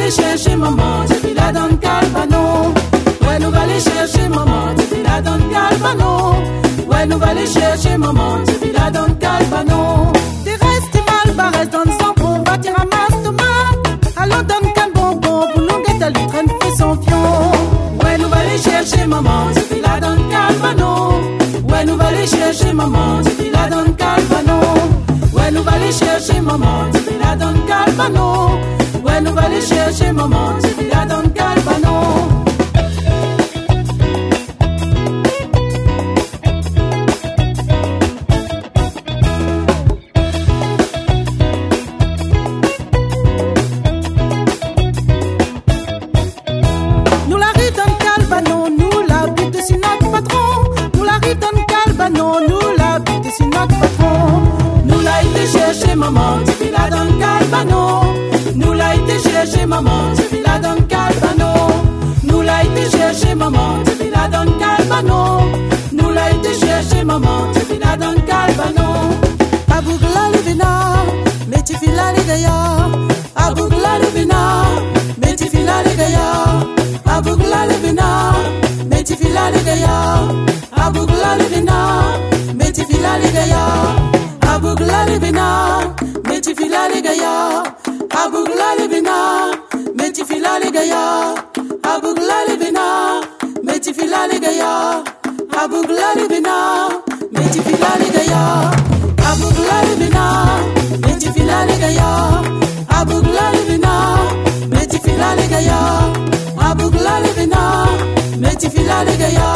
aller chercher maman, depuis la donne Calvano. Ouais, nous va aller chercher maman, depuis la donne Calvano. Ouais, nous va aller chercher maman, depuis la donne Calvano. T'es resté mal, bah reste dans le sang pour bâtir un mastomat. Alors donne qu'un bonbon pour nous guetter le train de fait son fion. Ouais, nous va aller chercher maman, depuis la donne Calvano. Ouais, nous va aller chercher maman, depuis la donne Calvano. Ouais, nous va aller chercher maman, depuis la donne Calvano. Ouais, nous va aller chercher maman, depuis la donne Calvano. Nous la rive donne Calvano, nous la bute c'est notre patron. Nous la rive donne Calvano, nous la bute c'est notre patron. Nous l'a été chercher maman, depuis la donne Calvano. Nous l'a été chercher maman, depuis la donne Calvano. Nous l'a été chercher maman, depuis la donne Calvano. Nous l'a été chercher maman, depuis la donne Calvano. Abougla le vina, mais tu filas les gaillards. Abougla le vina, mais tu filas les gaillards. Abougla le vina, mais tu filas les gaillards. Abougla le vina, mais tu filas les gaillards. Abougla le vina, mais tu filas les gaillards. Abougla le vina, mais tu filas les gaillards. Abougla le vina, mais tu filas les gaillards. Abougla le vina, mais tu filas les gaillards. Abougla le vina, mais tu filas les gaillards. Abougla le vina, mais tu filas les gaillards. Abougla le vina, mais tu filas les gaillards.